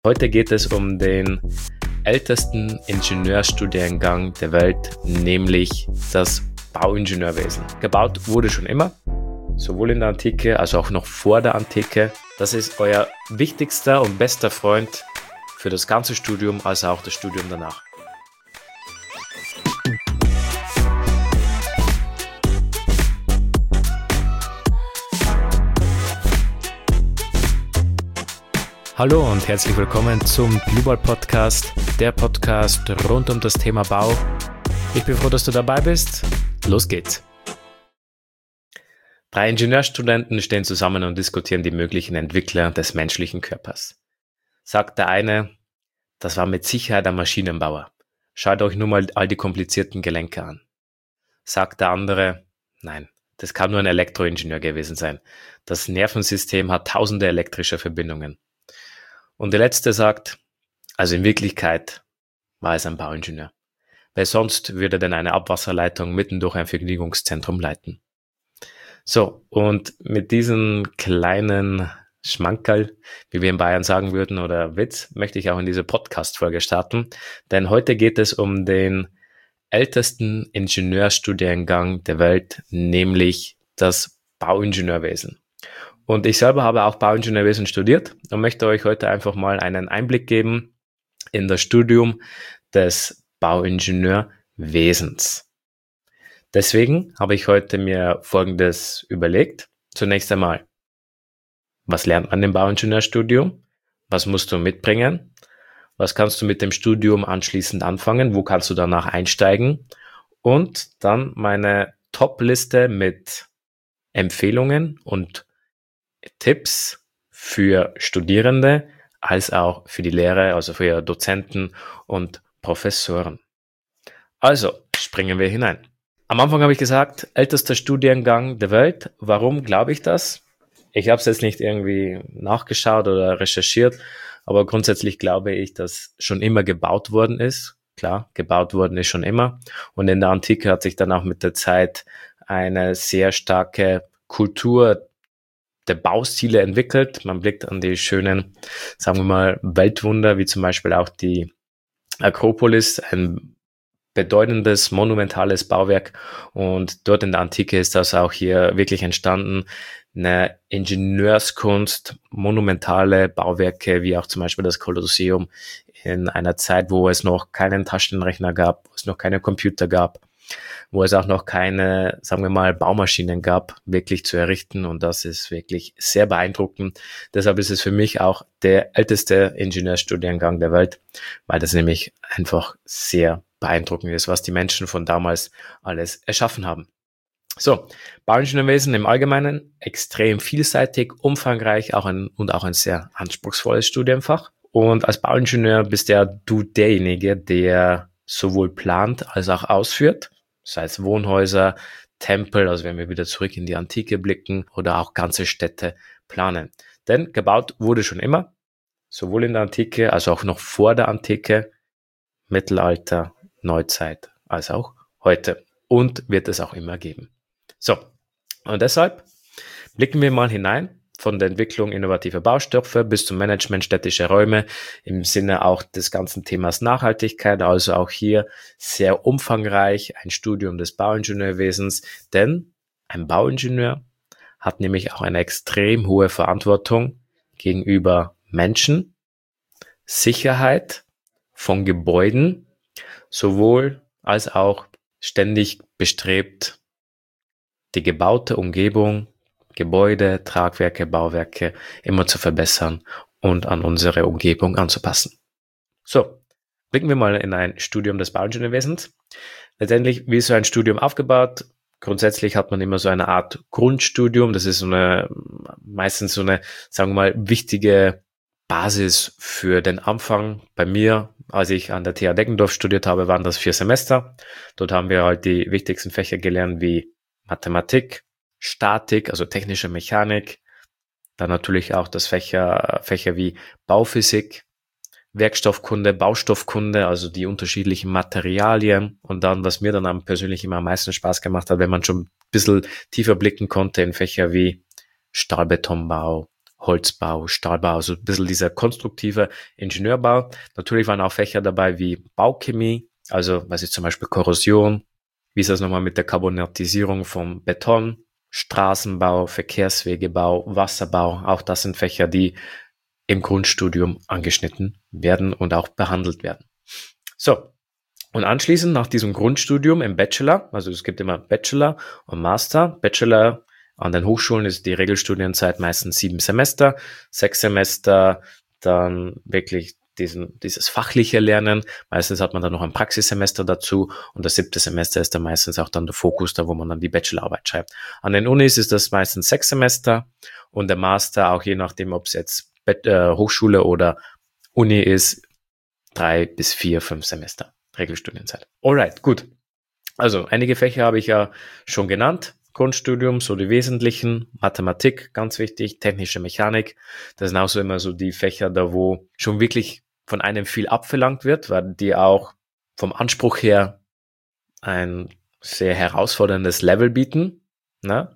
Heute geht es um den ältesten Ingenieurstudiengang der Welt, nämlich das Bauingenieurwesen. Gebaut wurde schon immer, sowohl in der Antike als auch noch vor der Antike. Das ist euer wichtigster und bester Freund für das ganze Studium, als auch das Studium danach. Hallo und herzlich willkommen zum Global Podcast, der Podcast rund um das Thema Bau. Ich bin froh, dass du dabei bist. Los geht's! 3 Ingenieurstudenten stehen zusammen und diskutieren die möglichen Entwickler des menschlichen Körpers. Sagt der eine, das war mit Sicherheit ein Maschinenbauer. Schaut euch nur mal all die komplizierten Gelenke an. Sagt der andere, nein, das kann nur ein Elektroingenieur gewesen sein. Das Nervensystem hat tausende elektrischer Verbindungen. Und der Letzte sagt, also in Wirklichkeit war es ein Bauingenieur. Weil sonst würde er denn eine Abwasserleitung mitten durch ein Vergnügungszentrum leiten. So, und mit diesem kleinen Schmankerl, wie wir in Bayern sagen würden, oder Witz, möchte ich auch in diese Podcast-Folge starten. Denn heute geht es um den ältesten Ingenieurstudiengang der Welt, nämlich das Bauingenieurwesen. Und ich selber habe auch Bauingenieurwesen studiert und möchte euch heute einfach mal einen Einblick geben in das Studium des Bauingenieurwesens. Deswegen habe ich heute mir Folgendes überlegt. Zunächst einmal, was lernt man im Bauingenieurstudium? Was musst du mitbringen? Was kannst du mit dem Studium anschließend anfangen? Wo kannst du danach einsteigen? Und dann meine Top-Liste mit Empfehlungen und Tipps für Studierende als auch für die Lehre, also für Dozenten und Professoren. Also, springen wir hinein. Am Anfang habe ich gesagt, ältester Studiengang der Welt. Warum glaube ich das? Ich habe es jetzt nicht irgendwie nachgeschaut oder recherchiert, aber grundsätzlich glaube ich, dass schon immer gebaut worden ist. Klar, gebaut worden ist schon immer. Und in der Antike hat sich dann auch mit der Zeit eine sehr starke Kultur der Baustile entwickelt. Man blickt an die schönen, sagen wir mal, Weltwunder, wie zum Beispiel auch die Akropolis, ein bedeutendes, monumentales Bauwerk. Und dort in der Antike ist das auch hier wirklich entstanden. Eine Ingenieurskunst, monumentale Bauwerke, wie auch zum Beispiel das Kolosseum in einer Zeit, wo es noch keinen Taschenrechner gab, wo es noch keine Computer gab, wo es auch noch keine, sagen wir mal, Baumaschinen gab, wirklich zu errichten. Und das ist wirklich sehr beeindruckend. Deshalb ist es für mich auch der älteste Ingenieurstudiengang der Welt, weil das nämlich einfach sehr beeindruckend ist, was die Menschen von damals alles erschaffen haben. So, Bauingenieurwesen im Allgemeinen extrem vielseitig, umfangreich und auch ein sehr anspruchsvolles Studienfach. Und als Bauingenieur bist du derjenige, der sowohl plant als auch ausführt, sei es Wohnhäuser, Tempel, also wenn wir wieder zurück in die Antike blicken, oder auch ganze Städte planen. Denn gebaut wurde schon immer, sowohl in der Antike als auch noch vor der Antike, Mittelalter, Neuzeit, als auch heute. Und wird es auch immer geben. So, und deshalb blicken wir mal hinein von der Entwicklung innovativer Baustoffe bis zum Management städtischer Räume im Sinne auch des ganzen Themas Nachhaltigkeit, also auch hier sehr umfangreich ein Studium des Bauingenieurwesens, denn ein Bauingenieur hat nämlich auch eine extrem hohe Verantwortung gegenüber Menschen, Sicherheit von Gebäuden, sowohl als auch ständig bestrebt, die gebaute Umgebung, Gebäude, Tragwerke, Bauwerke immer zu verbessern und an unsere Umgebung anzupassen. So, blicken wir mal in ein Studium des Bauingenieurwesens. Letztendlich, wie ist so ein Studium aufgebaut? Grundsätzlich hat man immer so eine Art Grundstudium. Das ist meistens so eine, sagen wir mal, wichtige Basis für den Anfang. Bei mir, als ich an der TH Deggendorf studiert habe, waren das 4 Semester. Dort haben wir halt die wichtigsten Fächer gelernt wie Mathematik, Statik, also technische Mechanik, dann natürlich auch das Fächer wie Bauphysik, Werkstoffkunde, Baustoffkunde, also die unterschiedlichen Materialien und dann, was mir dann persönlich immer am meisten Spaß gemacht hat, wenn man schon ein bisschen tiefer blicken konnte in Fächer wie Stahlbetonbau, Holzbau, Stahlbau, also ein bisschen dieser konstruktive Ingenieurbau. Natürlich waren auch Fächer dabei wie Bauchemie, also was ist zum Beispiel Korrosion, wie ist das nochmal mit der Carbonatisierung vom Beton, Straßenbau, Verkehrswegebau, Wasserbau, auch das sind Fächer, die im Grundstudium angeschnitten werden und auch behandelt werden. So, und anschließend nach diesem Grundstudium im Bachelor, also es gibt immer Bachelor und Master. Bachelor an den Hochschulen ist die Regelstudienzeit meistens 7 Semester, 6 Semester dann wirklich dieses fachliche Lernen. Meistens hat man dann noch ein Praxissemester dazu und das 7. Semester ist dann meistens auch dann der Fokus, da wo man dann die Bachelorarbeit schreibt. An den Unis ist das meistens 6 Semester und der Master, auch je nachdem, ob es jetzt Hochschule oder Uni ist, 3 bis 4, 5 Semester Regelstudienzeit. Alright, gut. Also einige Fächer habe ich ja schon genannt. Grundstudium, so die wesentlichen, Mathematik, ganz wichtig, technische Mechanik. Das sind auch so immer so die Fächer, da wo schon wirklich von einem viel abverlangt wird, weil die auch vom Anspruch her ein sehr herausforderndes Level bieten. Ne?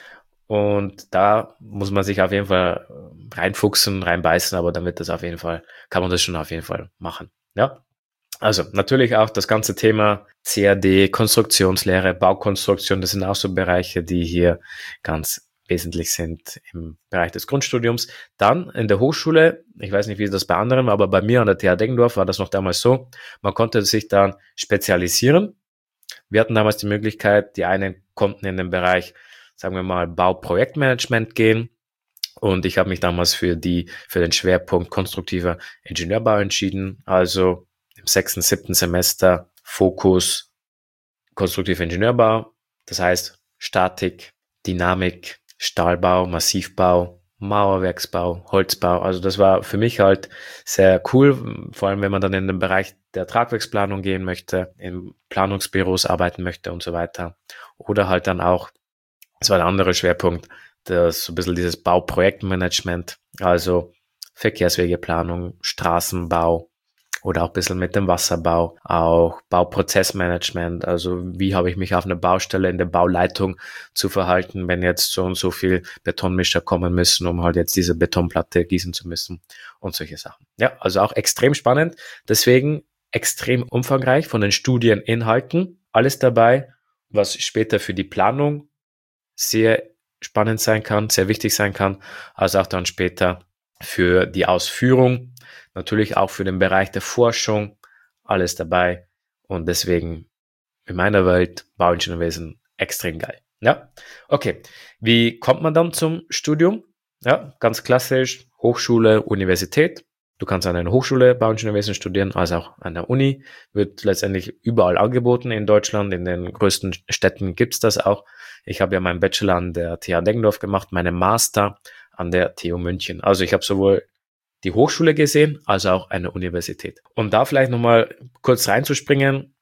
Und da muss man sich auf jeden Fall reinfuchsen, reinbeißen, aber damit das auf jeden Fall, kann man das schon auf jeden Fall machen. Ja. Also natürlich auch das ganze Thema CAD, Konstruktionslehre, Baukonstruktion, das sind auch so Bereiche, die hier ganz wesentlich sind im Bereich des Grundstudiums. Dann in der Hochschule, ich weiß nicht, wie das bei anderen war, aber bei mir an der TH Deggendorf war das noch damals so, man konnte sich dann spezialisieren. Wir hatten damals die Möglichkeit, die einen konnten in den Bereich, sagen wir mal, Bauprojektmanagement gehen. Und ich habe mich damals für den Schwerpunkt konstruktiver Ingenieurbau entschieden. Also im 6., 7. Semester Fokus konstruktiver Ingenieurbau. Das heißt Statik, Dynamik, Stahlbau, Massivbau, Mauerwerksbau, Holzbau. Also das war für mich halt sehr cool, vor allem wenn man dann in den Bereich der Tragwerksplanung gehen möchte, in Planungsbüros arbeiten möchte und so weiter. Oder halt dann auch, das war der andere Schwerpunkt, das so ein bisschen dieses Bauprojektmanagement, also Verkehrswegeplanung, Straßenbau oder auch ein bisschen mit dem Wasserbau, auch Bauprozessmanagement, also wie habe ich mich auf einer Baustelle in der Bauleitung zu verhalten, wenn jetzt so und so viel Betonmischer kommen müssen, um halt jetzt diese Betonplatte gießen zu müssen und solche Sachen. Ja, also auch extrem spannend, deswegen extrem umfangreich von den Studieninhalten, alles dabei, was später für die Planung sehr spannend sein kann, sehr wichtig sein kann, als auch dann später für die Ausführung, natürlich auch für den Bereich der Forschung, alles dabei. Und deswegen in meiner Welt Bauingenieurwesen extrem geil. Ja, okay. Wie kommt man dann zum Studium? Ja, ganz klassisch, Hochschule, Universität. Du kannst an einer Hochschule Bauingenieurwesen studieren, als auch an der Uni. Wird letztendlich überall angeboten in Deutschland. In den größten Städten gibt's das auch. Ich habe ja meinen Bachelor an der TH Deggendorf gemacht, meinen Master an der TU München. Also ich habe sowohl die Hochschule gesehen, als auch eine Universität. Um da vielleicht nochmal kurz reinzuspringen,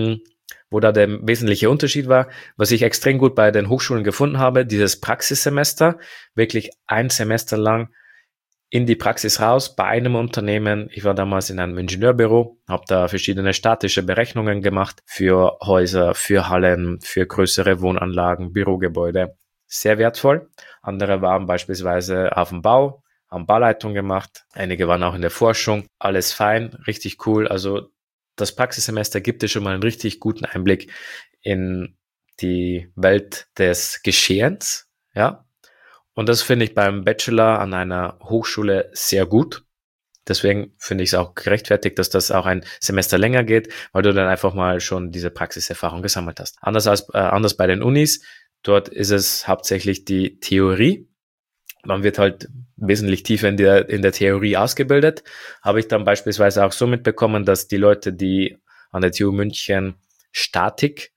wo da der wesentliche Unterschied war, was ich extrem gut bei den Hochschulen gefunden habe, dieses Praxissemester, wirklich ein Semester lang in die Praxis raus bei einem Unternehmen. Ich war damals in einem Ingenieurbüro, habe da verschiedene statische Berechnungen gemacht für Häuser, für Hallen, für größere Wohnanlagen, Bürogebäude. Sehr wertvoll. Andere waren beispielsweise auf dem Bau, haben Bauleitung gemacht. Einige waren auch in der Forschung. Alles fein, richtig cool. Also das Praxissemester gibt dir schon mal einen richtig guten Einblick in die Welt des Geschehens, ja. Und das finde ich beim Bachelor an einer Hochschule sehr gut. Deswegen finde ich es auch gerechtfertigt, dass das auch ein Semester länger geht, weil du dann einfach mal schon diese Praxiserfahrung gesammelt hast. Anders bei den Unis. Dort ist es hauptsächlich die Theorie. Man wird halt wesentlich tiefer in der Theorie ausgebildet. Habe ich dann beispielsweise auch so mitbekommen, dass die Leute, die an der TU München Statik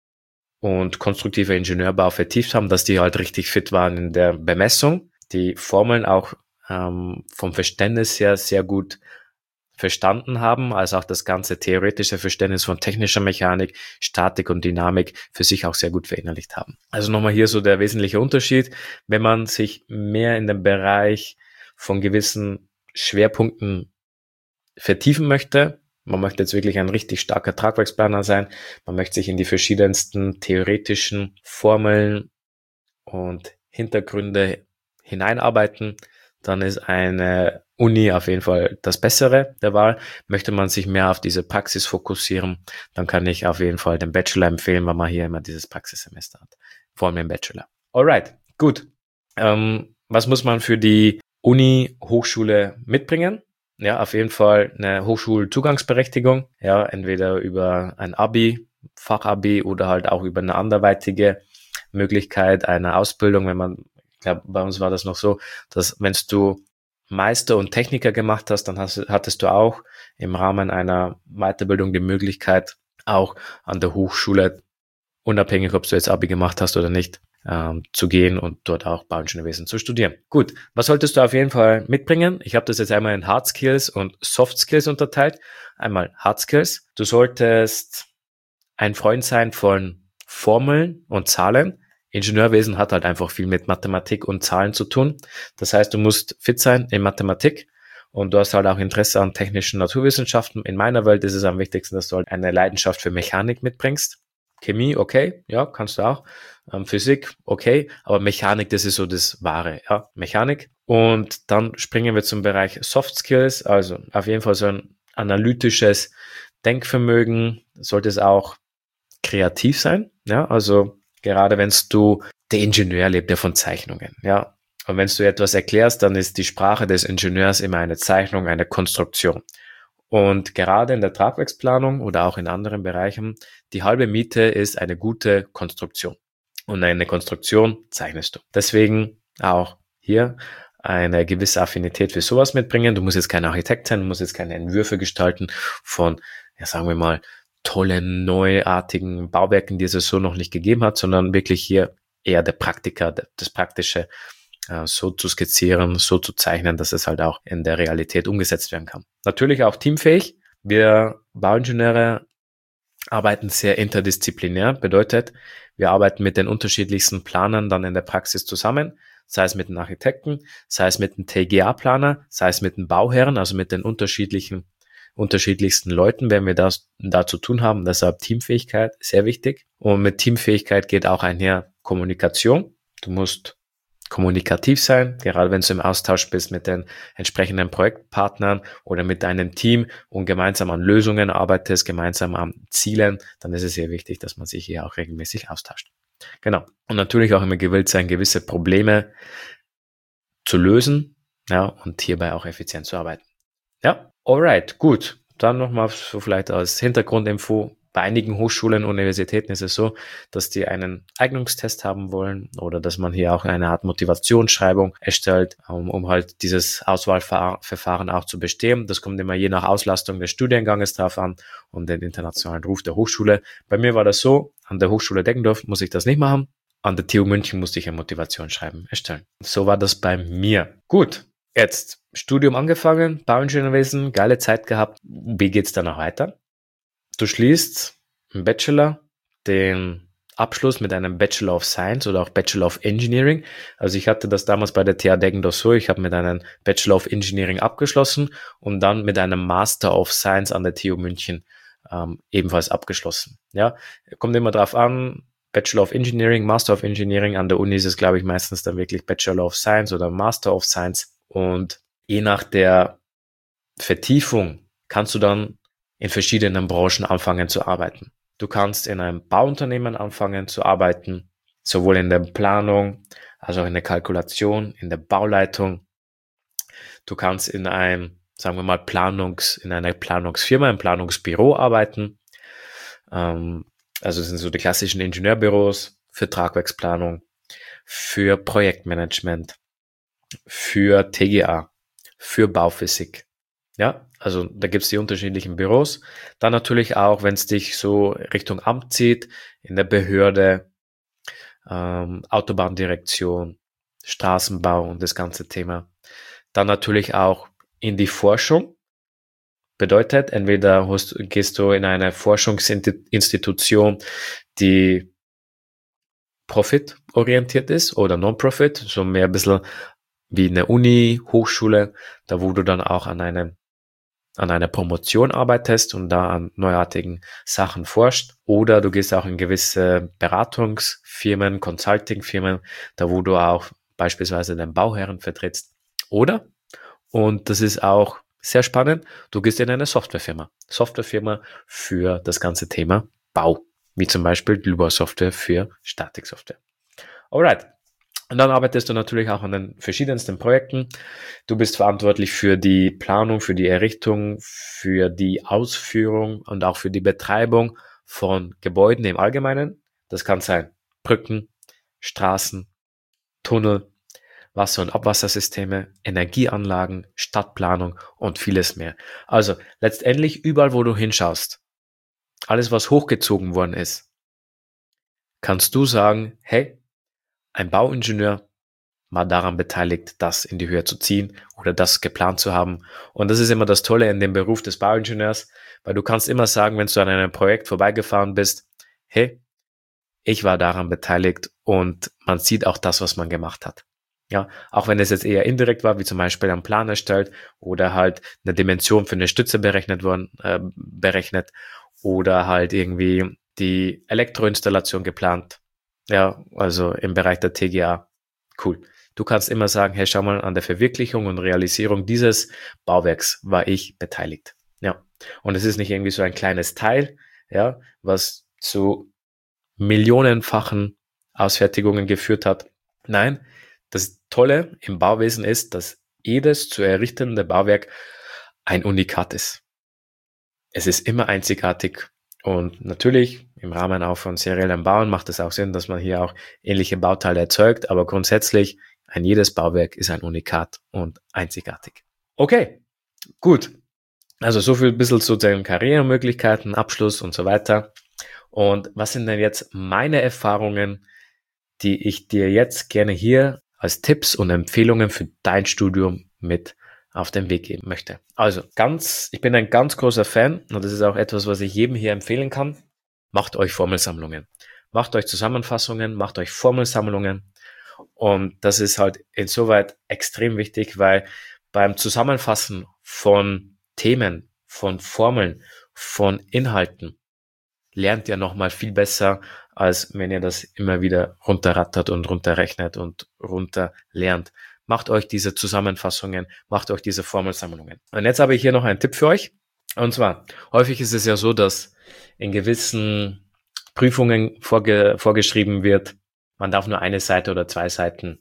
und konstruktiver Ingenieurbau vertieft haben, dass die halt richtig fit waren in der Bemessung, die Formeln auch vom Verständnis her sehr gut verstanden haben, als auch das ganze theoretische Verständnis von technischer Mechanik, Statik und Dynamik für sich auch sehr gut verinnerlicht haben. Also nochmal hier so der wesentliche Unterschied, wenn man sich mehr in den Bereich von gewissen Schwerpunkten vertiefen möchte. Man möchte jetzt wirklich ein richtig starker Tragwerksplaner sein. Man möchte sich in die verschiedensten theoretischen Formeln und Hintergründe hineinarbeiten. dann ist eine Uni auf jeden Fall das Bessere der Wahl. Möchte man sich mehr auf diese Praxis fokussieren, dann kann ich auf jeden Fall den Bachelor empfehlen, weil man hier immer dieses Praxissemester hat. Vor allem den Bachelor. Alright, gut. Was muss man für die Uni, Hochschule mitbringen? Ja, auf jeden Fall eine Hochschulzugangsberechtigung. Ja, entweder über ein Abi, Fachabi oder halt auch über eine anderweitige Möglichkeit einer Ausbildung, wenn man, ich glaube, bei uns war das noch so, dass wenn du Meister und Techniker gemacht hast, dann hattest du auch im Rahmen einer Weiterbildung die Möglichkeit, auch an der Hochschule, unabhängig ob du jetzt Abi gemacht hast oder nicht, zu gehen und dort auch Bauingenieurwesen zu studieren. Gut, was solltest du auf jeden Fall mitbringen? Ich habe das jetzt einmal in Hard Skills und Soft Skills unterteilt. Einmal Hard Skills. Du solltest ein Freund sein von Formeln und Zahlen. Ingenieurwesen hat halt einfach viel mit Mathematik und Zahlen zu tun. Das heißt, du musst fit sein in Mathematik und du hast halt auch Interesse an technischen Naturwissenschaften. In meiner Welt ist es am wichtigsten, dass du halt eine Leidenschaft für Mechanik mitbringst. Chemie, okay, ja, kannst du auch. Physik, okay, aber Mechanik, das ist so das Wahre, ja, Mechanik. Und dann springen wir zum Bereich Soft Skills, also auf jeden Fall so ein analytisches Denkvermögen, sollte es auch kreativ sein, ja, also gerade wenn der Ingenieur lebt ja von Zeichnungen, ja, und wenn du etwas erklärst, dann ist die Sprache des Ingenieurs immer eine Zeichnung, eine Konstruktion. Und gerade in der Tragwerksplanung oder auch in anderen Bereichen, die halbe Miete ist eine gute Konstruktion. Und eine Konstruktion zeichnest du. Deswegen auch hier eine gewisse Affinität für sowas mitbringen. Du musst jetzt kein Architekt sein, du musst jetzt keine Entwürfe gestalten von, ja, sagen wir mal, tollen, neuartigen Bauwerken, die es so noch nicht gegeben hat, sondern wirklich hier eher der Praktiker, das Praktische, so zu skizzieren, so zu zeichnen, dass es halt auch in der Realität umgesetzt werden kann. Natürlich auch teamfähig. Wir Bauingenieure arbeiten sehr interdisziplinär, bedeutet, wir arbeiten mit den unterschiedlichsten Planern dann in der Praxis zusammen, sei es mit den Architekten, sei es mit dem TGA-Planer, sei es mit den Bauherren, also mit den unterschiedlichsten Leuten, wenn wir das da zu tun haben. Deshalb Teamfähigkeit, sehr wichtig. Und mit Teamfähigkeit geht auch einher Kommunikation. Du musst kommunikativ sein, gerade wenn du im Austausch bist mit den entsprechenden Projektpartnern oder mit deinem Team und gemeinsam an Lösungen arbeitest, gemeinsam an Zielen, dann ist es sehr wichtig, dass man sich hier auch regelmäßig austauscht. Genau. Und natürlich auch immer gewillt sein, gewisse Probleme zu lösen, ja, und hierbei auch effizient zu arbeiten. Ja, alright, gut. Dann nochmal so vielleicht als Hintergrundinfo. Bei einigen Hochschulen und Universitäten ist es so, dass die einen Eignungstest haben wollen oder dass man hier auch eine Art Motivationsschreibung erstellt, um halt dieses Auswahlverfahren auch zu bestehen. Das kommt immer je nach Auslastung des Studienganges drauf an und den internationalen Ruf der Hochschule. Bei mir war das so, an der Hochschule Deggendorf muss ich das nicht machen. An der TU München musste ich ein Motivationsschreiben erstellen. So war das bei mir. Gut, jetzt Studium angefangen, Bauingenieurwesen, geile Zeit gehabt. Wie geht's danach weiter? Du schließt im Bachelor den Abschluss mit einem Bachelor of Science oder auch Bachelor of Engineering. Also ich hatte das damals bei der TH Deggendorf so, ich habe mit einem Bachelor of Engineering abgeschlossen und dann mit einem Master of Science an der TU München ebenfalls abgeschlossen. Ja, kommt immer drauf an, Bachelor of Engineering, Master of Engineering, an der Uni ist es, glaube ich, meistens dann wirklich Bachelor of Science oder Master of Science und je nach der Vertiefung kannst du dann in verschiedenen Branchen anfangen zu arbeiten. Du kannst in einem Bauunternehmen anfangen zu arbeiten, sowohl in der Planung als auch in der Kalkulation, in der Bauleitung. Du kannst in einem, sagen wir mal, in einer Planungsfirma, im Planungsbüro arbeiten. Also das sind so die klassischen Ingenieurbüros für Tragwerksplanung, für Projektmanagement, für TGA, für Bauphysik. Ja, also da gibt's die unterschiedlichen Büros. Dann natürlich auch, wenn es dich so Richtung Amt zieht, in der Behörde, Autobahndirektion, Straßenbau und das ganze Thema. Dann natürlich auch in die Forschung. Bedeutet, entweder gehst du in eine Forschungsinstitution, die profitorientiert ist oder Non-Profit, so mehr ein bisschen wie eine Uni, Hochschule, da wo du dann auch an einer Promotion arbeitest und da an neuartigen Sachen forscht. Oder du gehst auch in gewisse Beratungsfirmen, Consultingfirmen, da wo du auch beispielsweise den Bauherren vertrittst. Oder, und das ist auch sehr spannend, du gehst in eine Softwarefirma. Softwarefirma für das ganze Thema Bau, wie zum Beispiel Lua-Software für Statiksoftware. Alright. Und dann arbeitest du natürlich auch an den verschiedensten Projekten. Du bist verantwortlich für die Planung, für die Errichtung, für die Ausführung und auch für die Betreibung von Gebäuden im Allgemeinen. Das kann sein Brücken, Straßen, Tunnel, Wasser- und Abwassersysteme, Energieanlagen, Stadtplanung und vieles mehr. Also letztendlich überall, wo du hinschaust, alles, was hochgezogen worden ist, kannst du sagen, hey, ein Bauingenieur war daran beteiligt, das in die Höhe zu ziehen oder das geplant zu haben. Und das ist immer das Tolle in dem Beruf des Bauingenieurs, weil du kannst immer sagen, wenn du an einem Projekt vorbeigefahren bist, hey, ich war daran beteiligt und man sieht auch das, was man gemacht hat. Ja, auch wenn es jetzt eher indirekt war, wie zum Beispiel ein Plan erstellt oder halt eine Dimension für eine Stütze berechnet oder halt irgendwie die Elektroinstallation geplant. Ja, also im Bereich der TGA. Cool. Du kannst immer sagen, hey, schau mal, an der Verwirklichung und Realisierung dieses Bauwerks war ich beteiligt. Ja. Und es ist nicht irgendwie so ein kleines Teil, ja, was zu millionenfachen Ausfertigungen geführt hat. Nein, das Tolle im Bauwesen ist, dass jedes zu errichtende Bauwerk ein Unikat ist. Es ist immer einzigartig und natürlich im Rahmen auch von seriellem Bauen macht es auch Sinn, dass man hier auch ähnliche Bauteile erzeugt, aber grundsätzlich ein jedes Bauwerk ist ein Unikat und einzigartig. Okay, gut. Also so viel ein bisschen zu den Karrieremöglichkeiten, Abschluss und so weiter. Und was sind denn jetzt meine Erfahrungen, die ich dir jetzt gerne hier als Tipps und Empfehlungen für dein Studium mit auf den Weg geben möchte? Also ich bin ein ganz großer Fan und das ist auch etwas, was ich jedem hier empfehlen kann. Macht euch Formelsammlungen. Macht euch Zusammenfassungen, macht euch Formelsammlungen. Und das ist halt insoweit extrem wichtig, weil beim Zusammenfassen von Themen, von Formeln, von Inhalten, lernt ihr nochmal viel besser, als wenn ihr das immer wieder runterrattert und runterrechnet und runter lernt. Macht euch diese Zusammenfassungen, macht euch diese Formelsammlungen. Und jetzt habe ich hier noch einen Tipp für euch. Und zwar, häufig ist es ja so, dass in gewissen Prüfungen vorgeschrieben wird, man darf nur eine Seite oder 2 Seiten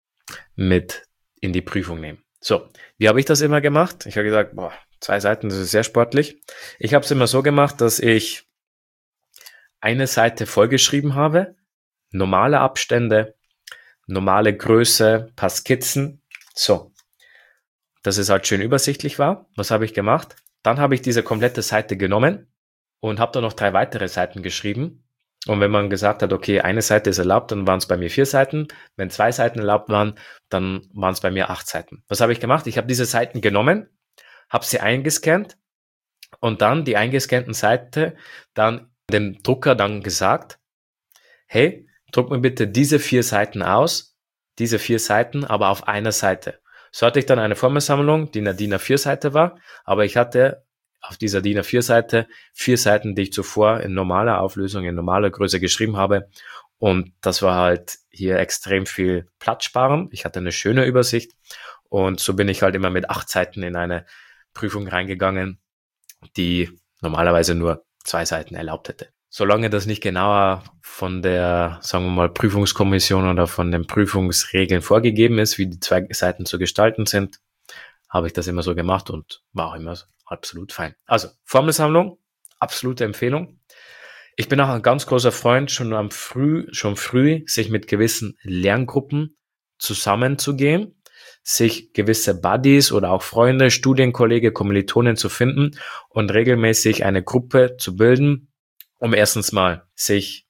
mit in die Prüfung nehmen. So, wie habe ich das immer gemacht? Ich habe gesagt, 2 Seiten, das ist sehr sportlich. Ich habe es immer so gemacht, dass ich eine Seite vollgeschrieben habe, normale Abstände, normale Größe, paar Skizzen. So, dass es halt schön übersichtlich war. Was habe ich gemacht? Dann habe ich diese komplette Seite genommen und habe da noch 3 weitere Seiten geschrieben. Und wenn man gesagt hat, okay, eine Seite ist erlaubt, dann waren es bei mir 4 Seiten. Wenn 2 Seiten erlaubt waren, dann waren es bei mir 8 Seiten. Was habe ich gemacht? Ich habe diese Seiten genommen, habe sie eingescannt und dann die eingescannten Seite dann dem Drucker dann gesagt, hey, druck mir bitte diese 4 Seiten aus, diese 4 Seiten, aber auf einer Seite. So hatte ich dann eine Formelsammlung, die eine DIN A4-Seite war, aber ich hatte auf dieser DIN A4-Seite 4 Seiten, die ich zuvor in normaler Auflösung, in normaler Größe geschrieben habe. Und das war halt hier extrem viel Platz sparen. Ich hatte eine schöne Übersicht und so bin ich halt immer mit 8 Seiten in eine Prüfung reingegangen, die normalerweise nur 2 Seiten erlaubt hätte. Solange das nicht genauer von der, sagen wir mal, Prüfungskommission oder von den Prüfungsregeln vorgegeben ist, wie die 2 Seiten zu gestalten sind, habe ich das immer so gemacht und war auch immer absolut fein. Also, Formelsammlung, absolute Empfehlung. Ich bin auch ein ganz großer Freund, schon früh, sich mit gewissen Lerngruppen zusammenzugehen, sich gewisse Buddies oder auch Freunde, Studienkollege, Kommilitonen zu finden und regelmäßig eine Gruppe zu bilden, um erstens mal sich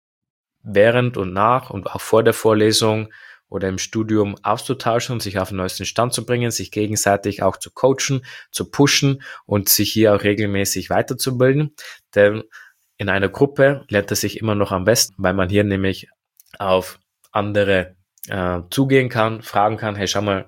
während und nach und auch vor der Vorlesung oder im Studium auszutauschen, sich auf den neuesten Stand zu bringen, sich gegenseitig auch zu coachen, zu pushen und sich hier auch regelmäßig weiterzubilden. Denn in einer Gruppe lernt es sich immer noch am besten, weil man hier nämlich auf andere zugehen kann, fragen kann, hey, schau mal,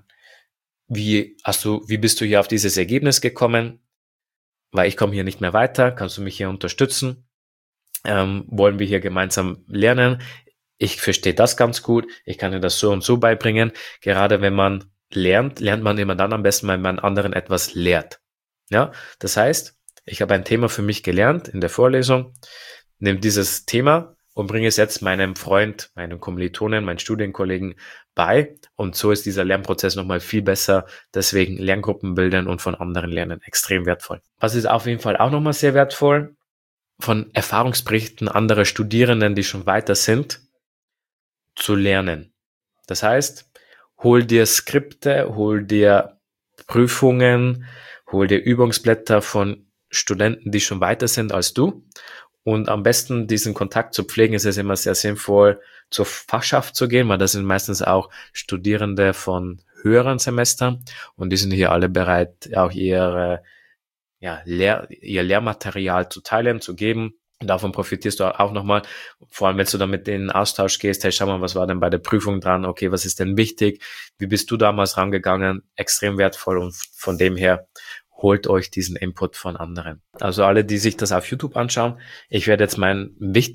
wie bist du hier auf dieses Ergebnis gekommen? Weil ich komme hier nicht mehr weiter, kannst du mich hier unterstützen? Wollen wir hier gemeinsam lernen? Ich verstehe das ganz gut, ich kann dir das so und so beibringen. Gerade wenn man lernt man immer dann am besten, wenn man anderen etwas lehrt. Ja, das heißt, ich habe ein Thema für mich gelernt in der Vorlesung, nehme dieses Thema und bringe es jetzt meinem Freund, meinem Kommilitonen, meinen Studienkollegen bei. Und so ist dieser Lernprozess nochmal viel besser. Deswegen Lerngruppen bilden und von anderen lernen extrem wertvoll. Was ist auf jeden Fall auch nochmal sehr wertvoll? Von Erfahrungsberichten anderer Studierenden, die schon weiter sind, zu lernen. Das heißt, hol dir Skripte, hol dir Prüfungen, hol dir Übungsblätter von Studenten, die schon weiter sind als du. Und am besten diesen Kontakt zu pflegen, ist es immer sehr sinnvoll, zur Fachschaft zu gehen, weil das sind meistens auch Studierende von höheren Semestern und die sind hier alle bereit, auch ihr Lehrmaterial zu teilen, zu geben. Und davon profitierst du auch nochmal, vor allem wenn du dann mit denen in Austausch gehst, hey, schau mal, was war denn bei der Prüfung dran, okay, was ist denn wichtig, wie bist du damals rangegangen, extrem wertvoll und von dem her holt euch diesen Input von anderen. Also alle, die sich das auf YouTube anschauen, ich werde jetzt meine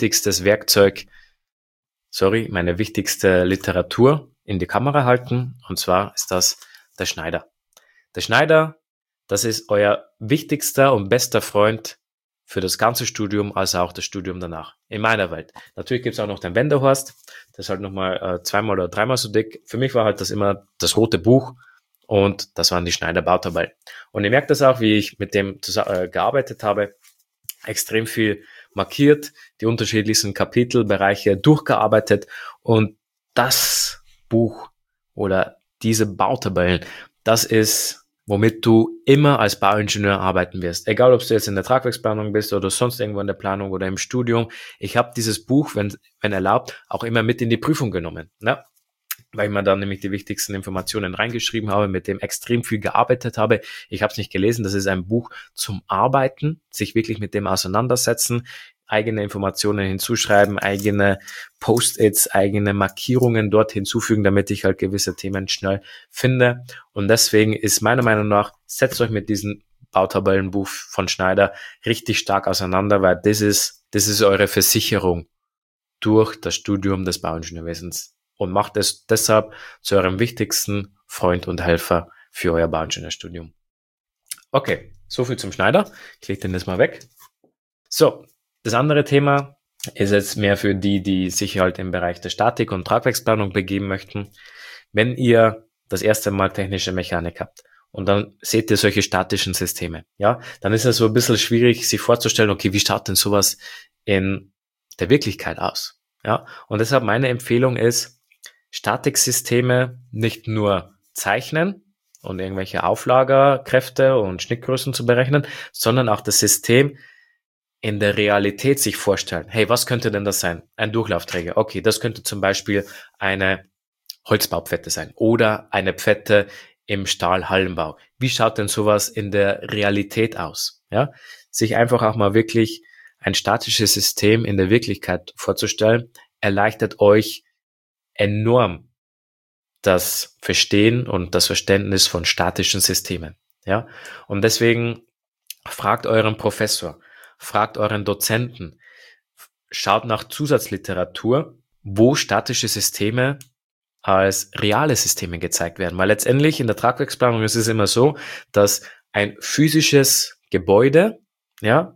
wichtigste Literatur in die Kamera halten und zwar ist das der Schneider. Der Schneider, das ist euer wichtigster und bester Freund für das ganze Studium, als auch das Studium danach. In meiner Welt. Natürlich gibt es auch noch den Wendehorst. Das ist halt nochmal zweimal oder dreimal so dick. Für mich war halt das immer das rote Buch und das waren die Schneider Bautabellen. Und ihr merkt das auch, wie ich mit dem gearbeitet habe. Extrem viel markiert, die unterschiedlichsten Kapitelbereiche durchgearbeitet und das Buch oder diese Bautabellen, das ist, womit du immer als Bauingenieur arbeiten wirst. Egal, ob du jetzt in der Tragwerksplanung bist oder sonst irgendwo in der Planung oder im Studium. Ich habe dieses Buch, wenn erlaubt, auch immer mit in die Prüfung genommen. Ne? Weil ich mir dann nämlich die wichtigsten Informationen reingeschrieben habe, mit dem extrem viel gearbeitet habe. Ich habe es nicht gelesen, das ist ein Buch zum Arbeiten, sich wirklich mit dem auseinandersetzen, eigene Informationen hinzuschreiben, eigene Post-its, eigene Markierungen dort hinzufügen, damit ich halt gewisse Themen schnell finde. Und deswegen ist meiner Meinung nach, setzt euch mit diesem Bautabellenbuch von Schneider richtig stark auseinander, weil das ist eure Versicherung durch das Studium des Bauingenieurwesens und macht es deshalb zu eurem wichtigsten Freund und Helfer für euer Bauingenieurstudium. Okay, soviel zum Schneider. Ich lege den jetzt mal weg. So, das andere Thema ist jetzt mehr für die sich halt im Bereich der Statik und Tragwerksplanung begeben möchten. Wenn ihr das erste Mal technische Mechanik habt und dann seht ihr solche statischen Systeme, ja, dann ist es so ein bisschen schwierig, sich vorzustellen, okay, wie schaut denn sowas in der Wirklichkeit aus? Ja, und deshalb meine Empfehlung ist, Statiksysteme nicht nur zeichnen und irgendwelche Auflagerkräfte und Schnittgrößen zu berechnen, sondern auch das System in der Realität sich vorstellen. Hey, was könnte denn das sein? Ein Durchlaufträger. Okay, das könnte zum Beispiel eine Holzbaupfette sein oder eine Pfette im Stahlhallenbau. Wie schaut denn sowas in der Realität aus? Ja, sich einfach auch mal wirklich ein statisches System in der Wirklichkeit vorzustellen, erleichtert euch enorm das Verstehen und das Verständnis von statischen Systemen. Ja, und deswegen fragt euren Professor, fragt euren Dozenten, schaut nach Zusatzliteratur, wo statische Systeme als reale Systeme gezeigt werden. Weil letztendlich in der Tragwerksplanung ist es immer so, dass ein physisches Gebäude, ja,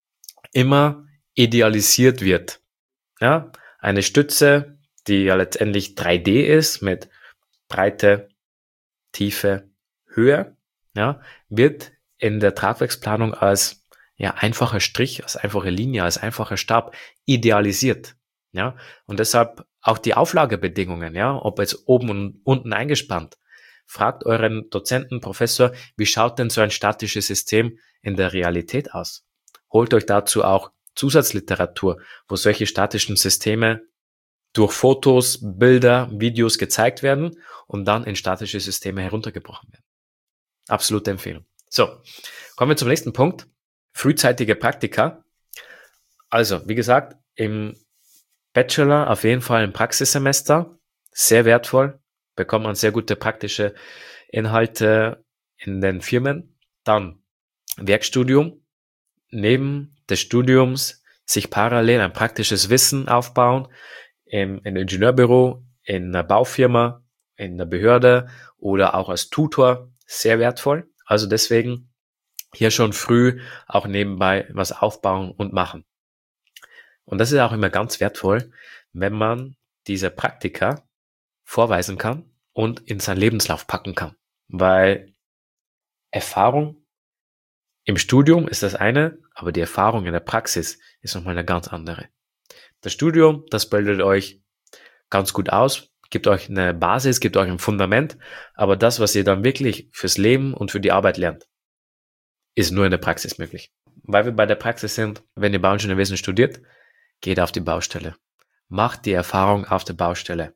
immer idealisiert wird. Ja, eine Stütze, die ja letztendlich 3D ist mit Breite, Tiefe, Höhe, ja, wird in der Tragwerksplanung als einfacher Strich, als einfache Linie, als einfacher Stab idealisiert. Ja, und deshalb auch die Auflagebedingungen, ja, ob jetzt oben und unten eingespannt. Fragt euren Dozenten, Professor, wie schaut denn so ein statisches System in der Realität aus? Holt euch dazu auch Zusatzliteratur, wo solche statischen Systeme durch Fotos, Bilder, Videos gezeigt werden und dann in statische Systeme heruntergebrochen werden. Absolute Empfehlung. So, kommen wir zum nächsten Punkt. Frühzeitige Praktika. Also, wie gesagt, im Bachelor auf jeden Fall ein Praxissemester. Sehr wertvoll. Bekommt man sehr gute praktische Inhalte in den Firmen. Dann Werkstudium. Neben des Studiums sich parallel ein praktisches Wissen aufbauen. Im Ingenieurbüro, in einer Baufirma, in der Behörde oder auch als Tutor sehr wertvoll. Also deswegen hier schon früh auch nebenbei was aufbauen und machen. Und das ist auch immer ganz wertvoll, wenn man diese Praktika vorweisen kann und in seinen Lebenslauf packen kann. Weil Erfahrung im Studium ist das eine, aber die Erfahrung in der Praxis ist nochmal eine ganz andere. Das Studium, das bildet euch ganz gut aus, gibt euch eine Basis, gibt euch ein Fundament, aber das, was ihr dann wirklich fürs Leben und für die Arbeit lernt, ist nur in der Praxis möglich. Weil wir bei der Praxis sind, wenn ihr Bauingenieurwesen studiert, geht auf die Baustelle. Macht die Erfahrung auf der Baustelle.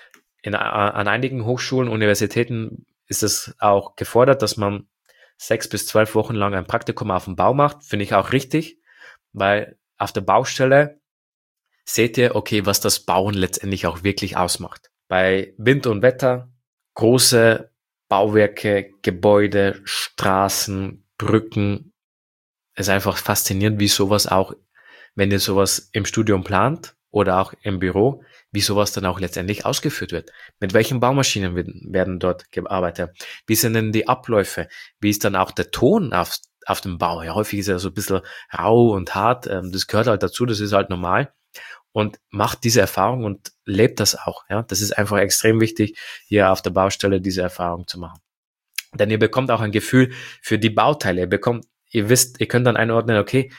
An einigen Hochschulen, Universitäten ist es auch gefordert, dass man 6 bis 12 Wochen lang ein Praktikum auf dem Bau macht. Finde ich auch richtig, weil auf der Baustelle seht ihr, okay, was das Bauen letztendlich auch wirklich ausmacht. Bei Wind und Wetter, große Bauwerke, Gebäude, Straßen, Brücken, ist einfach faszinierend, wie sowas auch, wenn ihr sowas im Studium plant oder auch im Büro, wie sowas dann auch letztendlich ausgeführt wird. Mit welchen Baumaschinen werden dort gearbeitet? Wie sind denn die Abläufe? Wie ist dann auch der Ton auf dem Bau? Ja, häufig ist er so ein bisschen rau und hart. Das gehört halt dazu, das ist halt normal. Und macht diese Erfahrung und lebt das auch. Ja, das ist einfach extrem wichtig, hier auf der Baustelle diese Erfahrung zu machen. Denn ihr bekommt auch ein Gefühl für die Bauteile. Ihr wisst, ihr könnt dann einordnen, okay,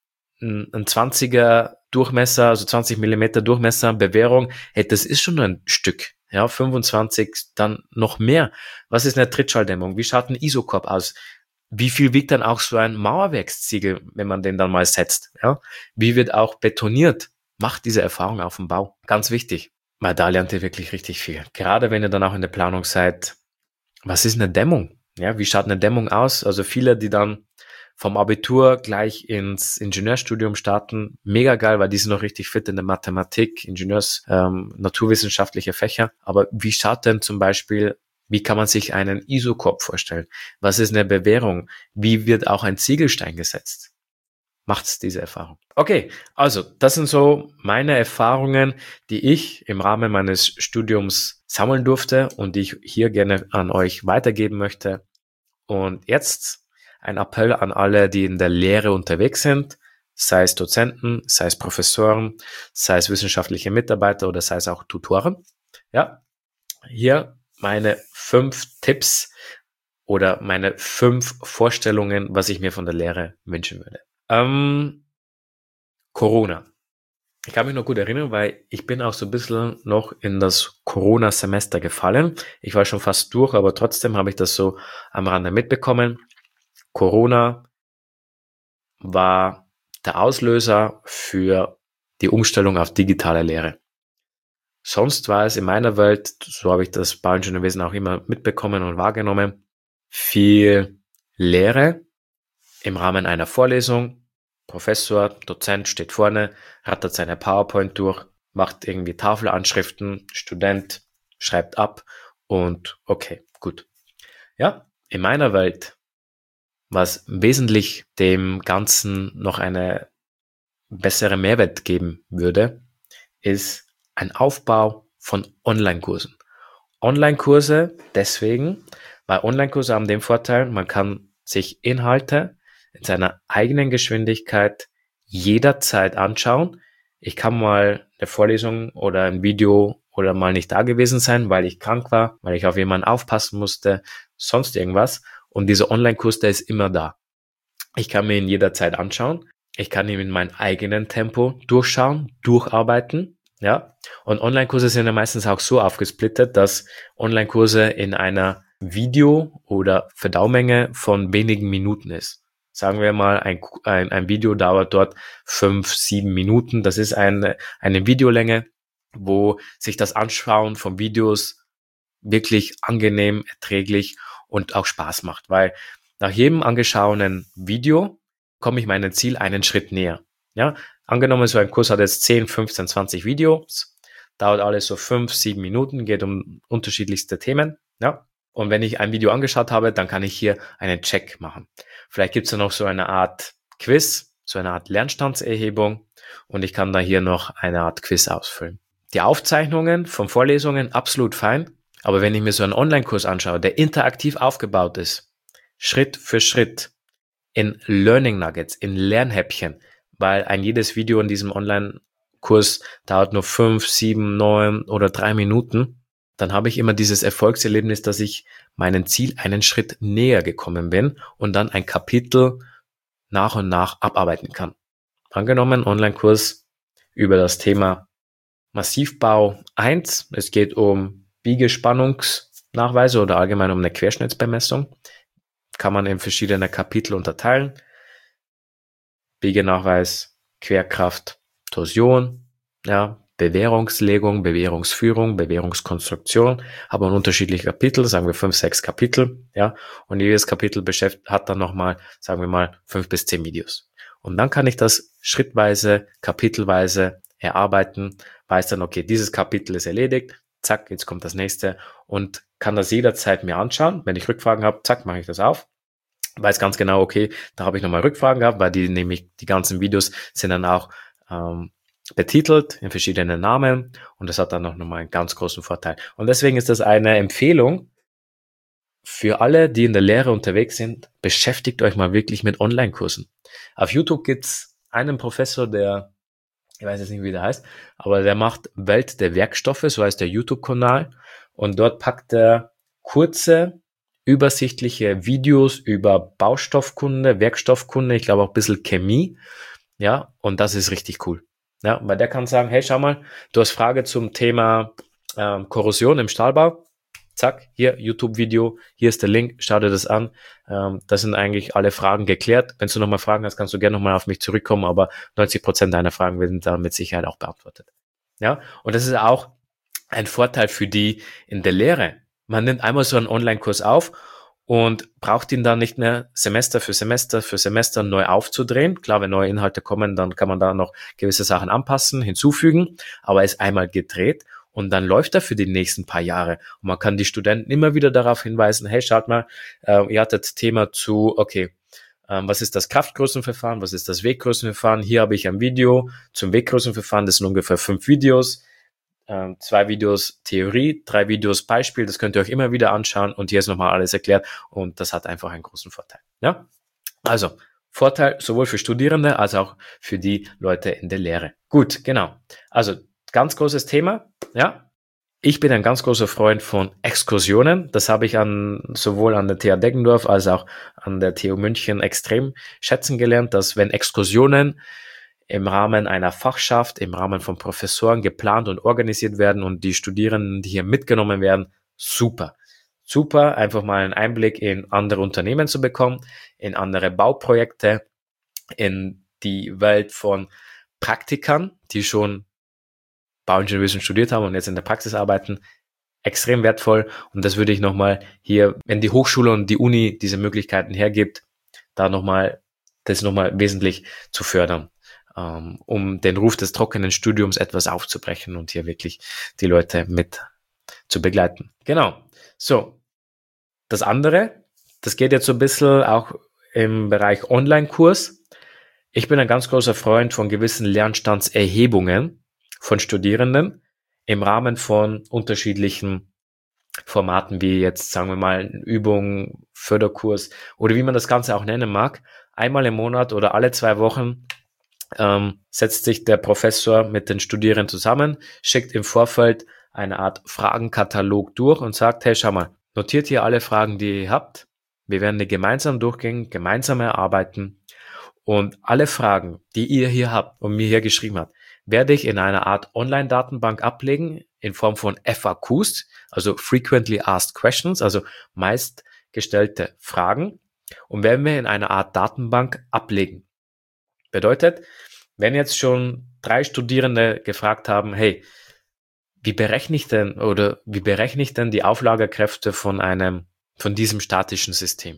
ein 20er Durchmesser, also 20 Millimeter Durchmesser, Bewährung, hey, das ist schon ein Stück. Ja, 25, dann noch mehr. Was ist eine Trittschalldämmung? Wie schaut ein Isokorb aus? Wie viel wiegt dann auch so ein Mauerwerksziegel, wenn man den dann mal setzt? Ja, wie wird auch betoniert? Macht diese Erfahrung auf dem Bau. Ganz wichtig, weil da lernt ihr wirklich richtig viel. Gerade wenn ihr dann auch in der Planung seid, was ist eine Dämmung? Ja, wie schaut eine Dämmung aus? Also viele, die dann vom Abitur gleich ins Ingenieurstudium starten, mega geil, weil die sind noch richtig fit in der Mathematik, naturwissenschaftliche Fächer. Aber wie schaut denn zum Beispiel, wie kann man sich einen Isokorb vorstellen? Was ist eine Bewährung? Wie wird auch ein Ziegelstein gesetzt? Macht's diese Erfahrung. Okay, also das sind so meine Erfahrungen, die ich im Rahmen meines Studiums sammeln durfte und die ich hier gerne an euch weitergeben möchte. Und jetzt ein Appell an alle, die in der Lehre unterwegs sind, sei es Dozenten, sei es Professoren, sei es wissenschaftliche Mitarbeiter oder sei es auch Tutoren. Ja, hier meine 5 Tipps oder meine 5 Vorstellungen, was ich mir von der Lehre wünschen würde. Corona. Ich kann mich noch gut erinnern, weil ich bin auch so ein bisschen noch in das Corona-Semester gefallen. Ich war schon fast durch, aber trotzdem habe ich das so am Rande mitbekommen. Corona war der Auslöser für die Umstellung auf digitale Lehre. Sonst war es in meiner Welt, so habe ich das Bauingenieurwesen auch immer mitbekommen und wahrgenommen, viel Lehre im Rahmen einer Vorlesung. Professor, Dozent steht vorne, rattert seine PowerPoint durch, macht irgendwie Tafelanschriften, Student schreibt ab und okay, gut. Ja, in meiner Welt, was wesentlich dem Ganzen noch eine bessere Mehrwert geben würde, ist ein Aufbau von Online-Kursen. Online-Kurse deswegen, weil Online-Kurse haben den Vorteil, man kann sich Inhalte in seiner eigenen Geschwindigkeit jederzeit anschauen. Ich kann mal eine Vorlesung oder ein Video oder mal nicht da gewesen sein, weil ich krank war, weil ich auf jemanden aufpassen musste, sonst irgendwas. Und dieser Online-Kurs, der ist immer da. Ich kann mir ihn jederzeit anschauen. Ich kann ihn in meinem eigenen Tempo durchschauen, durcharbeiten. Ja, und Online-Kurse sind ja meistens auch so aufgesplittet, dass Online-Kurse in einer Video- oder Verdaumenge von wenigen Minuten ist. Sagen wir mal, ein Video dauert dort 5, 7 Minuten. Das ist eine Videolänge, wo sich das Anschauen von Videos wirklich angenehm, erträglich und auch Spaß macht. Weil nach jedem angeschauenen Video komme ich meinem Ziel einen Schritt näher. Ja, angenommen, so ein Kurs hat jetzt 10, 15, 20 Videos, dauert alles so 5, 7 Minuten, geht um unterschiedlichste Themen. Ja, und wenn ich ein Video angeschaut habe, dann kann ich hier einen Check machen. Vielleicht gibt es da noch so eine Art Quiz, so eine Art Lernstandserhebung und ich kann da hier noch eine Art Quiz ausfüllen. Die Aufzeichnungen von Vorlesungen absolut fein, Aber wenn ich mir so einen Online-Kurs anschaue, der interaktiv aufgebaut ist, Schritt für Schritt, in Learning Nuggets, in Lernhäppchen, weil ein jedes Video in diesem Online-Kurs dauert nur 5, 7, 9 oder 3 Minuten, dann habe ich immer dieses Erfolgserlebnis, dass ich meinem Ziel einen Schritt näher gekommen bin und dann ein Kapitel nach und nach abarbeiten kann. Angenommen, Online-Kurs über das Thema Massivbau 1. Es geht um Biegespannungsnachweise oder allgemein um eine Querschnittsbemessung. Kann man in verschiedene Kapitel unterteilen. Biegenachweis, Querkraft, Torsion, ja, Bewährungslegung, Bewährungsführung, Bewährungskonstruktion, aber ein unterschiedliche Kapitel, sagen wir 5, 6 Kapitel, ja, und jedes Kapitel hat dann nochmal, sagen wir mal, 5 bis 10 Videos. Und dann kann ich das schrittweise, kapitelweise erarbeiten, weiß dann, okay, dieses Kapitel ist erledigt, zack, jetzt kommt das nächste und kann das jederzeit mir anschauen. Wenn ich Rückfragen habe, zack, mache ich das auf. Weiß ganz genau, okay, da habe ich nochmal Rückfragen gehabt, weil die ganzen Videos sind dann auch betitelt in verschiedenen Namen und das hat dann noch mal einen ganz großen Vorteil. Und deswegen ist das eine Empfehlung für alle, die in der Lehre unterwegs sind, beschäftigt euch mal wirklich mit Online-Kursen. Auf YouTube gibt's einen Professor, ich weiß jetzt nicht, wie der heißt, aber der macht Welt der Werkstoffe, so heißt der YouTube-Kanal, und dort packt er kurze, übersichtliche Videos über Baustoffkunde, Werkstoffkunde, ich glaube auch ein bisschen Chemie, ja, und das ist richtig cool. Ja, weil der kann sagen, hey, schau mal, du hast Frage zum Thema Korrosion im Stahlbau, zack, hier YouTube-Video, hier ist der Link, schau dir das an. Das sind eigentlich alle Fragen geklärt. Wenn du nochmal Fragen hast, kannst du gerne nochmal auf mich zurückkommen, aber 90% deiner Fragen werden da mit Sicherheit auch beantwortet. Ja, und das ist auch ein Vorteil für die in der Lehre. Man nimmt einmal so einen Online-Kurs auf und braucht ihn dann nicht mehr Semester für Semester neu aufzudrehen. Klar, wenn neue Inhalte kommen, dann kann man da noch gewisse Sachen anpassen, hinzufügen, aber er ist einmal gedreht und dann läuft er für die nächsten paar Jahre. Und man kann die Studenten immer wieder darauf hinweisen, hey, schaut mal, ihr hattet Thema zu, okay, was ist das Kraftgrößenverfahren, was ist das Weggrößenverfahren? Hier habe ich ein Video zum Weggrößenverfahren, das sind ungefähr 5 Videos. 2 Videos Theorie, 3 Videos Beispiel, das könnt ihr euch immer wieder anschauen und hier ist nochmal alles erklärt und das hat einfach einen großen Vorteil. Ja, also Vorteil sowohl für Studierende als auch für die Leute in der Lehre. Gut, genau. Also ganz großes Thema. Ja, ich bin ein ganz großer Freund von Exkursionen. Das habe ich sowohl an der TH Deggendorf als auch an der TU München extrem schätzen gelernt, dass wenn Exkursionen im Rahmen einer Fachschaft, im Rahmen von Professoren geplant und organisiert werden und die Studierenden, die hier mitgenommen werden, super. Super, einfach mal einen Einblick in andere Unternehmen zu bekommen, in andere Bauprojekte, in die Welt von Praktikern, die schon Bauingenieurwesen studiert haben und jetzt in der Praxis arbeiten. Extrem wertvoll und das würde ich nochmal hier, wenn die Hochschule und die Uni diese Möglichkeiten hergibt, das nochmal wesentlich zu fördern, um den Ruf des trockenen Studiums etwas aufzubrechen und hier wirklich die Leute mit zu begleiten. Genau. So, das andere, das geht jetzt so ein bisschen auch im Bereich Online-Kurs. Ich bin ein ganz großer Freund von gewissen Lernstandserhebungen von Studierenden im Rahmen von unterschiedlichen Formaten wie jetzt, sagen wir mal, Übung, Förderkurs oder wie man das Ganze auch nennen mag. Einmal im Monat oder alle 2 Wochen setzt sich der Professor mit den Studierenden zusammen, schickt im Vorfeld eine Art Fragenkatalog durch und sagt, hey, schau mal, notiert hier alle Fragen, die ihr habt. Wir werden die gemeinsam durchgehen, gemeinsam erarbeiten und alle Fragen, die ihr hier habt und mir hier geschrieben habt, werde ich in einer Art Online-Datenbank ablegen in Form von FAQs, also Frequently Asked Questions, also meist gestellte Fragen und werden wir in einer Art Datenbank ablegen. Bedeutet, wenn jetzt schon 3 Studierende gefragt haben, hey, wie berechne ich denn die Auflagekräfte von diesem statischen System?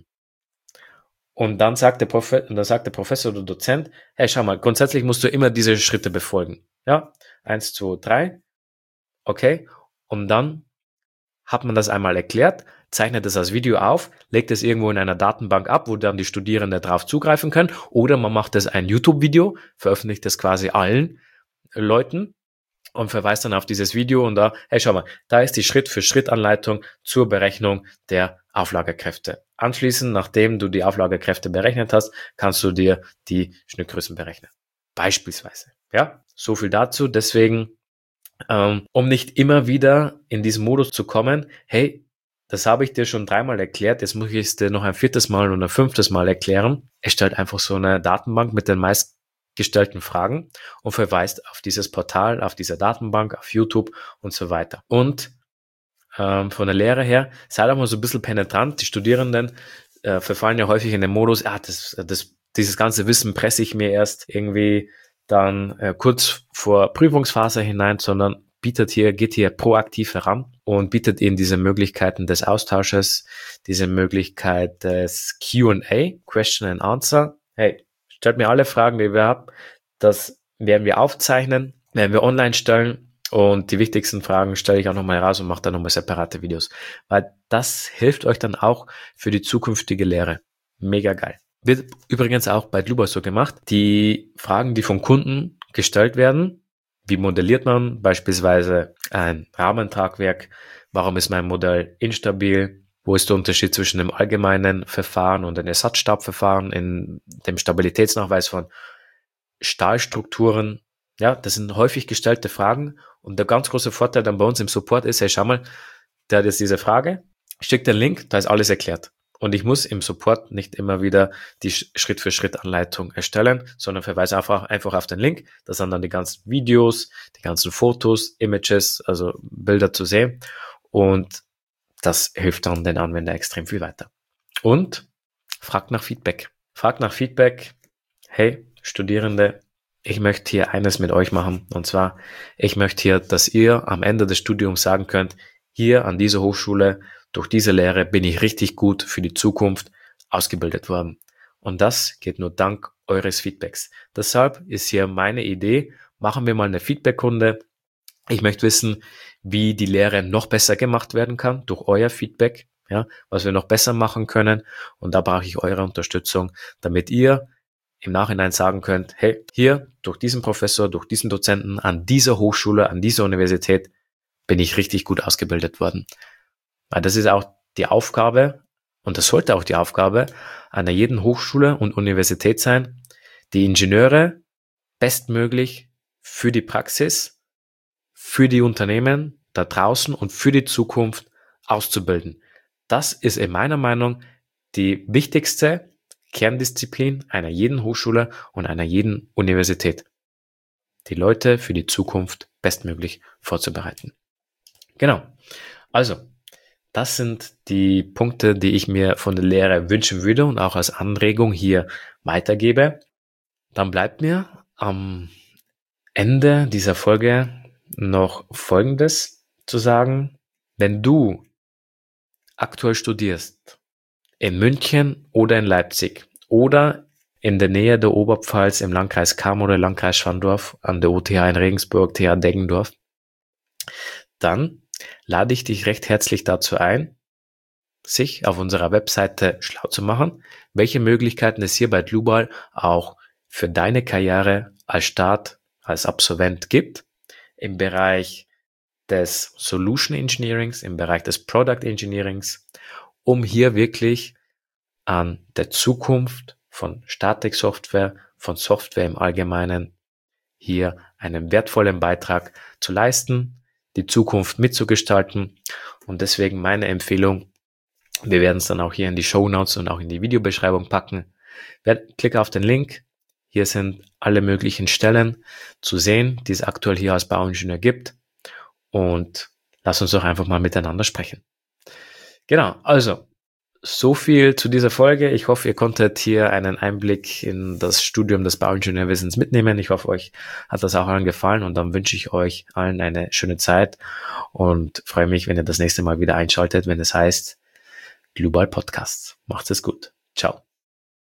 Und dann sagt der Professor oder Dozent, hey, schau mal, grundsätzlich musst du immer diese Schritte befolgen. Ja, 1, 2, 3, okay. Und dann hat man das einmal erklärt, zeichnet es als Video auf, legt es irgendwo in einer Datenbank ab, wo dann die Studierenden drauf zugreifen können, oder man macht es ein YouTube-Video, veröffentlicht es quasi allen Leuten und verweist dann auf dieses Video und da, hey, schau mal, da ist die Schritt-für-Schritt-Anleitung zur Berechnung der Auflagekräfte. Anschließend, nachdem du die Auflagekräfte berechnet hast, kannst du dir die Schnittgrößen berechnen. Beispielsweise. Ja, so viel dazu. Deswegen, um nicht immer wieder in diesen Modus zu kommen, hey, das habe ich dir schon 3-mal erklärt, jetzt muss ich es dir noch ein 4. Mal und ein 5. Mal erklären. Erstellt einfach so eine Datenbank mit den meistgestellten Fragen und verweist auf dieses Portal, auf diese Datenbank, auf YouTube und so weiter. Und von der Lehre her, sei doch mal so ein bisschen penetrant. Die Studierenden verfallen ja häufig in den Modus, dieses ganze Wissen presse ich mir erst irgendwie dann kurz vor Prüfungsphase hinein, sondern geht hier proaktiv heran und bietet ihnen diese Möglichkeiten des Austausches, diese Möglichkeit des Q&A, Question and Answer. Hey, stellt mir alle Fragen, die wir haben. Das werden wir aufzeichnen, werden wir online stellen. Und die wichtigsten Fragen stelle ich auch nochmal raus und mache dann nochmal separate Videos. Weil das hilft euch dann auch für die zukünftige Lehre. Mega geil. Wird übrigens auch bei Dluba so gemacht. Die Fragen, die vom Kunden gestellt werden, wie modelliert man beispielsweise ein Rahmentragwerk? Warum ist mein Modell instabil? Wo ist der Unterschied zwischen dem allgemeinen Verfahren und dem Ersatzstabverfahren in dem Stabilitätsnachweis von Stahlstrukturen? Ja, das sind häufig gestellte Fragen und der ganz große Vorteil dann bei uns im Support ist, hey, schau mal, der hat jetzt diese Frage, schickt den Link, da ist alles erklärt. Und ich muss im Support nicht immer wieder die Schritt-für-Schritt-Anleitung erstellen, sondern verweise einfach auf den Link. Da sind dann die ganzen Videos, die ganzen Fotos, Images, also Bilder zu sehen. Und das hilft dann den Anwender extrem viel weiter. Und fragt nach Feedback. Fragt nach Feedback. Hey, Studierende, ich möchte hier eines mit euch machen. Und zwar, ich möchte hier, dass ihr am Ende des Studiums sagen könnt, hier an dieser Hochschule, durch diese Lehre bin ich richtig gut für die Zukunft ausgebildet worden. Und das geht nur dank eures Feedbacks. Deshalb ist hier meine Idee, machen wir mal eine Feedback-Runde. Ich möchte wissen, wie die Lehre noch besser gemacht werden kann durch euer Feedback, ja, was wir noch besser machen können. Und da brauche ich eure Unterstützung, damit ihr im Nachhinein sagen könnt, hey, hier, durch diesen Professor, durch diesen Dozenten, an dieser Hochschule, an dieser Universität bin ich richtig gut ausgebildet worden. Weil das ist auch die Aufgabe, und das sollte auch die Aufgabe einer jeden Hochschule und Universität sein, die Ingenieure bestmöglich für die Praxis, für die Unternehmen da draußen und für die Zukunft auszubilden. Das ist in meiner Meinung die wichtigste Kerndisziplin einer jeden Hochschule und einer jeden Universität. Die Leute für die Zukunft bestmöglich vorzubereiten. Genau. Also, das sind die Punkte, die ich mir von der Lehre wünschen würde und auch als Anregung hier weitergebe. Dann bleibt mir am Ende dieser Folge noch Folgendes zu sagen. Wenn du aktuell studierst, in München oder in Leipzig oder in der Nähe der Oberpfalz im Landkreis Cham oder Landkreis Schwandorf an der OTH in Regensburg, TH Deggendorf, dann lade ich dich recht herzlich dazu ein, sich auf unserer Webseite schlau zu machen, welche Möglichkeiten es hier bei Dlubal auch für deine Karriere als Start, als Absolvent gibt, im Bereich des Solution Engineerings, im Bereich des Product Engineerings, um hier wirklich an der Zukunft von Statiksoftware, von Software im Allgemeinen, hier einen wertvollen Beitrag zu leisten, die Zukunft mitzugestalten. Und deswegen meine Empfehlung, wir werden es dann auch hier in die Shownotes und auch in die Videobeschreibung packen. Klick auf den Link. Hier sind alle möglichen Stellen zu sehen, die es aktuell hier als Bauingenieur gibt. Und lass uns doch einfach mal miteinander sprechen. Genau, also so viel zu dieser Folge. Ich hoffe, ihr konntet hier einen Einblick in das Studium des Bauingenieurwissens mitnehmen. Ich hoffe, euch hat das auch allen gefallen und dann wünsche ich euch allen eine schöne Zeit und freue mich, wenn ihr das nächste Mal wieder einschaltet, wenn es heißt Global Podcast. Macht es gut. Ciao.